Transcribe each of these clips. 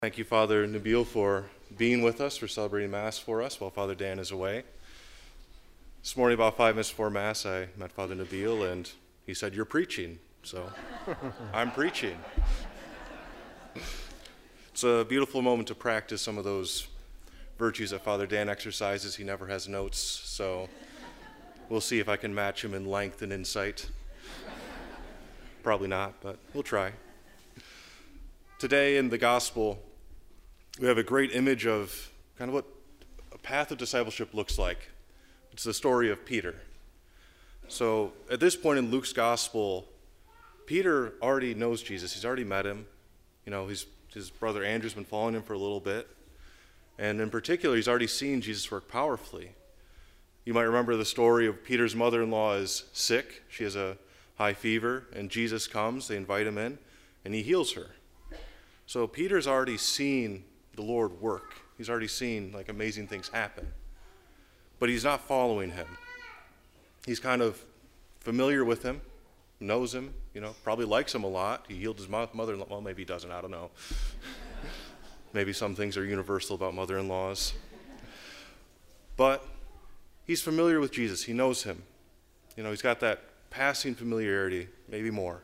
Thank you, Father Nabil, for being with us, for celebrating Mass for us while Father Dan is away. This morning, about 5 minutes before Mass, I met Father Nabil, and he said, "You're preaching," so I'm preaching. It's a beautiful moment to practice some of those virtues that Father Dan exercises. He never has notes, so we'll see if I can match him in length and insight. Probably not, but we'll try. Today in the Gospel, we have a great image of kind of what a path of discipleship looks like. It's the story of Peter. So at this point in Luke's Gospel, Peter already knows Jesus. He's already met him. You know, his brother Andrew's been following him for a little bit. And in particular, he's already seen Jesus work powerfully. You might remember the story of Peter's mother-in-law is sick. She has a high fever, and Jesus comes. They invite him in, and he heals her. So Peter's already seen the Lord work. He's already seen like amazing things happen. But he's not following him. He's kind of familiar with him, knows him, probably likes him a lot. He healed his mother-in-law. Well, maybe he doesn't, I don't know. Maybe some things are universal about mother-in-laws. But he's familiar with Jesus. He knows him. He's got that passing familiarity, maybe more.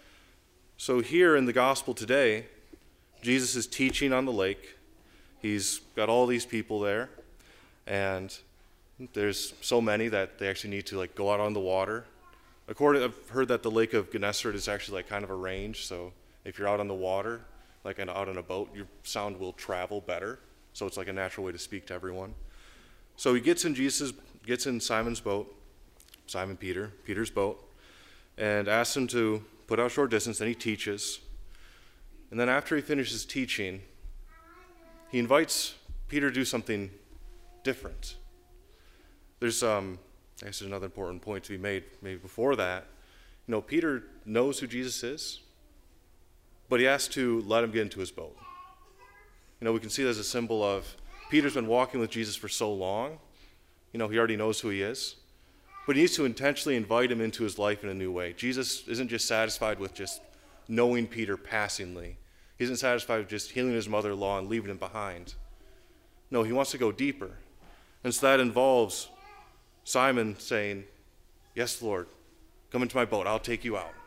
So here in the gospel today, Jesus is teaching on the lake. He's got all these people there, and there's so many that they actually need to go out on the water. I've heard that the Lake of Gennesaret is actually kind of a range, so if you're out on the water, out on a boat, your sound will travel better. So it's like a natural way to speak to everyone. So he gets in Simon's boat, Peter's boat, and asks him to put out a short distance. Then he teaches. And then after he finishes teaching, he invites Peter to do something different. There's another important point to be made maybe before that. Peter knows who Jesus is, but he has to let him get into his boat. We can see that as a symbol of Peter's been walking with Jesus for so long. He already knows who he is. But he needs to intentionally invite him into his life in a new way. Jesus isn't just satisfied with just knowing Peter passingly. He isn't satisfied with just healing his mother-in-law and leaving him behind. No, he wants to go deeper. And so that involves Simon saying, "Yes, Lord, come into my boat. I'll take you out."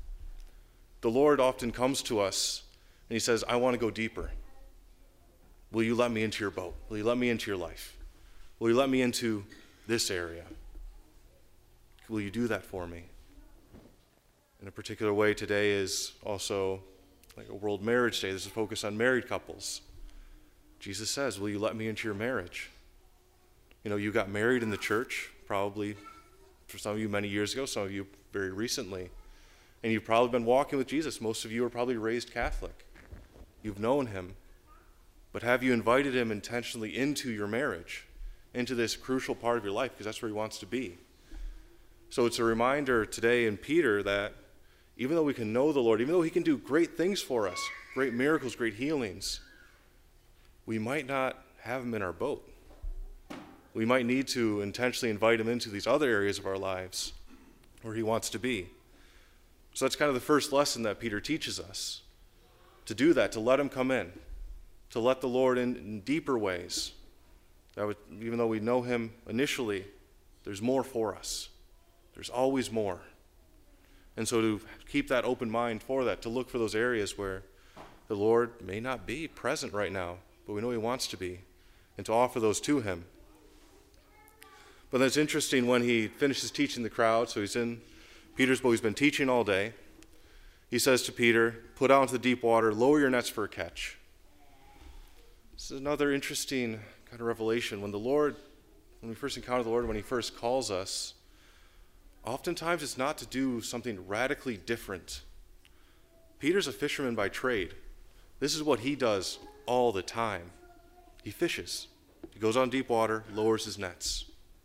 The Lord often comes to us and he says, "I want to go deeper. Will you let me into your boat? Will you let me into your life? Will you let me into this area? Will you do that for me?" In a particular way, today is also like a World Marriage Day. There's a focus on married couples. Jesus says, "Will you let me into your marriage?" You got married in the church, probably for some of you many years ago, some of you very recently. And you've probably been walking with Jesus. Most of you are probably raised Catholic. You've known him. But have you invited him intentionally into your marriage, into this crucial part of your life? Because that's where he wants to be. So it's a reminder today in Peter that even though we can know the Lord, even though he can do great things for us, great miracles, great healings, we might not have him in our boat. We might need to intentionally invite him into these other areas of our lives where he wants to be. So that's kind of the first lesson that Peter teaches us, to do that, to let him come in, to let the Lord in deeper ways. Even though we know him initially, there's more for us. There's always more. And so to keep that open mind for that, to look for those areas where the Lord may not be present right now, but we know he wants to be, and to offer those to him. But then it's interesting when he finishes teaching the crowd, so he's in Peter's boat, he's been teaching all day. He says to Peter, "Put out into the deep water, lower your nets for a catch." This is another interesting kind of revelation. When we first encounter the Lord, when he first calls us, oftentimes it's not to do something radically different. Peter's a fisherman by trade. This is what he does all the time. He fishes. He goes on deep water, lowers his nets.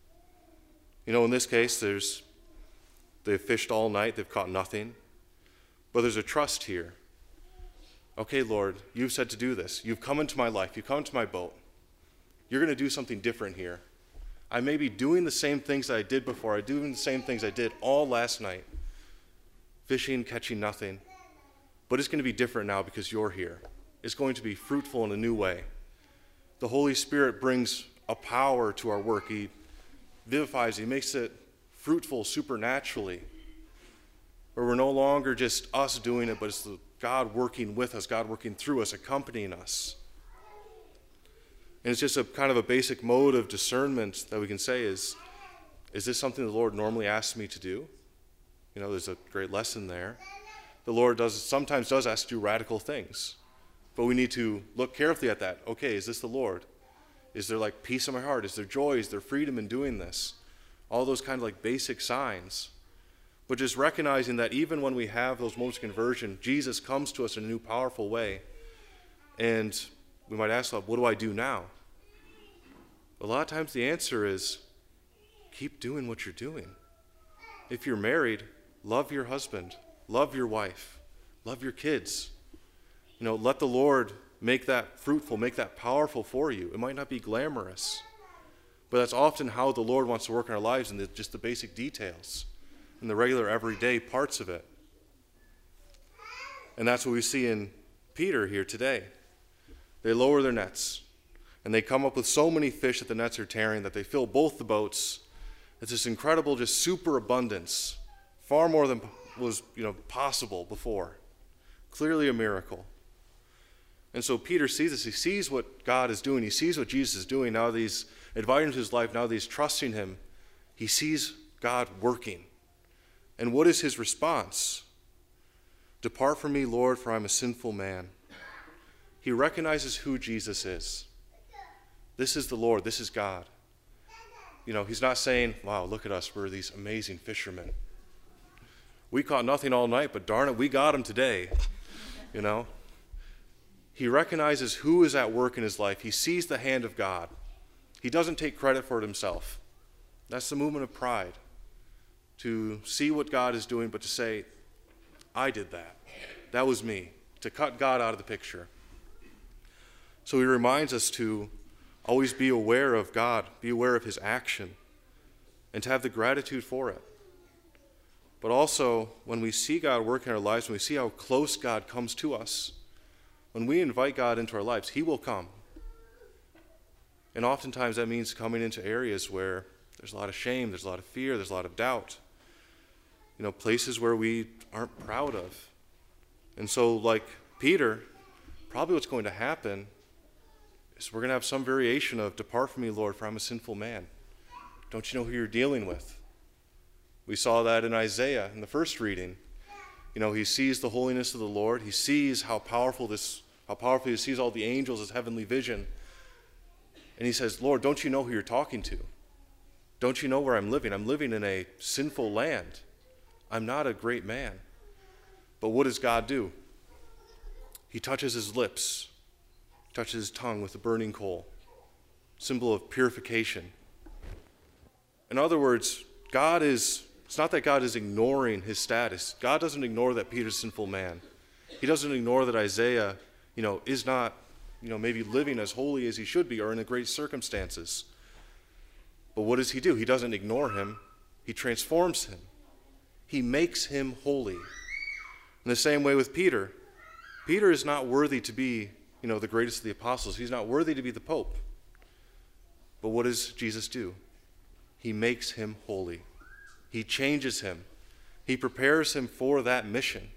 In this case, they've fished all night, they've caught nothing. But there's a trust here. Okay, Lord, you've said to do this. You've come into my life. You've come into my boat. You're going to do something different here. I may be doing the same things that I did before. I'm doing the same things I did all last night. Fishing, catching nothing. But it's going to be different now because you're here. is going to be fruitful in a new way. The Holy Spirit brings a power to our work. He vivifies, he makes it fruitful supernaturally, where we're no longer just us doing it, but it's God working with us, God working through us, accompanying us. And it's just a kind of a basic mode of discernment that we can say is this something the Lord normally asks me to do? You know, there's a great lesson there. The Lord sometimes does ask to do radical things, but we need to look carefully at that. Okay, is this the Lord? Is there like peace in my heart? Is there joy? Is there freedom in doing this? All those kind of like basic signs. But just recognizing that even when we have those moments of conversion, Jesus comes to us in a new powerful way. And we might ask, what do I do now? A lot of times the answer is, keep doing what you're doing. If you're married, love your husband, love your wife, love your kids. You know, let the Lord make that fruitful, make that powerful for you. It might not be glamorous, but that's often how the Lord wants to work in our lives, in just the basic details, in the regular everyday parts of it. And that's what we see in Peter here today. They lower their nets, and they come up with so many fish that the nets are tearing that they fill both the boats. It's this incredible, just superabundance, far more than was possible before. Clearly a miracle. And so Peter sees this. He sees what God is doing. He sees what Jesus is doing. Now that he's invited into his life, now that he's trusting him, he sees God working. And what is his response? Depart from me, Lord, for I'm a sinful man. He recognizes who Jesus is. This is the Lord. This is God. You know, he's not saying, wow, look at us. We're these amazing fishermen. We caught nothing all night, but darn it, we got him today. You know? He recognizes who is at work in his life. He sees the hand of God. He doesn't take credit for it himself. That's the movement of pride. To see what God is doing, but to say, I did that. That was me. To cut God out of the picture. So he reminds us to always be aware of God, be aware of his action, and to have the gratitude for it. But also, when we see God work in our lives, when we see how close God comes to us, when we invite God into our lives, he will come. And oftentimes that means coming into areas where there's a lot of shame, there's a lot of fear, there's a lot of doubt. You know, places where we aren't proud of. And so, like Peter, probably what's going to happen is we're going to have some variation of, depart from me, Lord, for I'm a sinful man. Don't you know who you're dealing with? We saw that in Isaiah in the first reading. You know, he sees the holiness of the Lord. He sees how powerful he sees all the angels, his heavenly vision. And he says, Lord, don't you know who you're talking to? Don't you know where I'm living? I'm living in a sinful land. I'm not a great man. But what does God do? He touches his lips, touches his tongue with a burning coal, symbol of purification. In other words, it's not that God is ignoring his status. God doesn't ignore that Peter's a sinful man. He doesn't ignore that Isaiah, is not, maybe living as holy as he should be or in great circumstances. But what does he do? He doesn't ignore him. He transforms him. He makes him holy. In the same way with Peter. Peter is not worthy to be, the greatest of the apostles. He's not worthy to be the Pope. But what does Jesus do? He makes him holy. He changes him. He prepares him for that mission.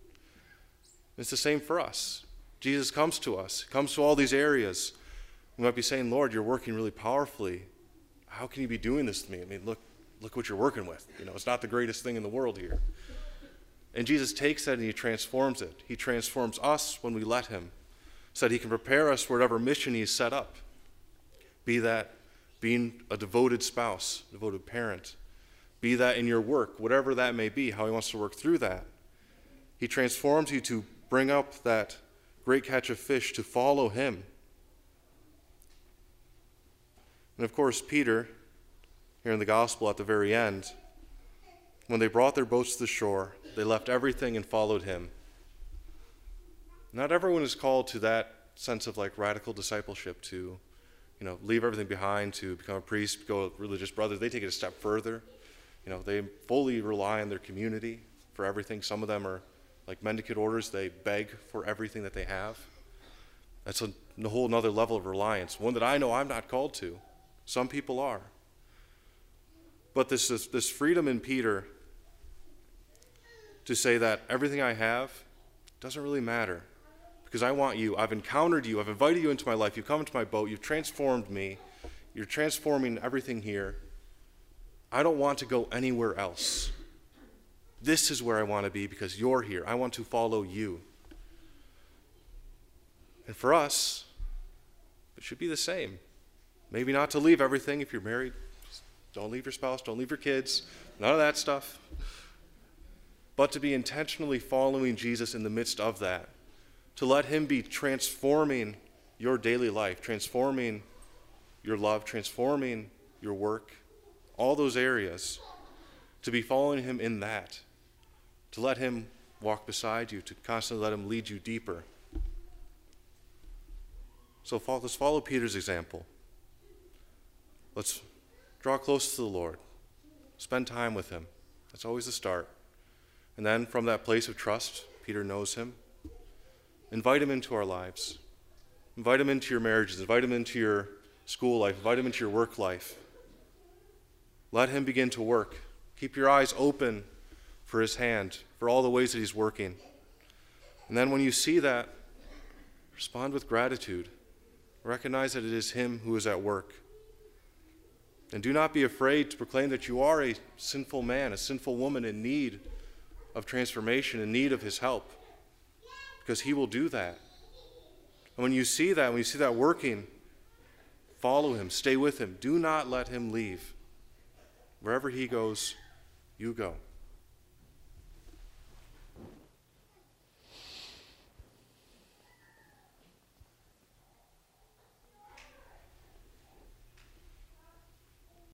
It's the same for us. Jesus comes to us, comes to all these areas. We might be saying, Lord, you're working really powerfully. How can you be doing this to me? I mean, look what you're working with. It's not the greatest thing in the world here. And Jesus takes that and he transforms it. He transforms us when we let him, so that he can prepare us for whatever mission he's set up. Be that being a devoted spouse, devoted parent. Be that in your work, whatever that may be, how he wants to work through that. He transforms you to bring up that great catch of fish, to follow him. And of course, Peter, here in the gospel at the very end, when they brought their boats to the shore, they left everything and followed him. Not everyone is called to that sense of like radical discipleship, to leave everything behind, to become a priest, go with religious brothers. They take it a step further. They fully rely on their community for everything. Some of them are like mendicant orders. They beg for everything that they have. That's a whole nother level of reliance, one that I know I'm not called to. Some people are. But this freedom in Peter to say that everything I have doesn't really matter because I want you. I've encountered you. I've invited you into my life. You've come into my boat. You've transformed me. You're transforming everything here. I don't want to go anywhere else. This is where I want to be because you're here. I want to follow you. And for us, it should be the same. Maybe not to leave everything if you're married. Don't leave your spouse. Don't leave your kids. None of that stuff. But to be intentionally following Jesus in the midst of that. To let him be transforming your daily life, transforming your love, transforming your work, all those areas. To be following him in that. To let him walk beside you, to constantly let him lead you deeper. So let's follow Peter's example. Let's draw close to the Lord. Spend time with him. That's always the start. And then from that place of trust, Peter knows him. Invite him into our lives. Invite him into your marriages. Invite him into your school life. Invite him into your work life. Let him begin to work. Keep your eyes open for his hand, for all the ways that he's working. And then when you see that, respond with gratitude. Recognize that it is him who is at work. And do not be afraid to proclaim that you are a sinful man, a sinful woman in need of transformation, in need of his help. Because he will do that. And when you see that working, follow him, stay with him. Do not let him leave. Wherever he goes, you go.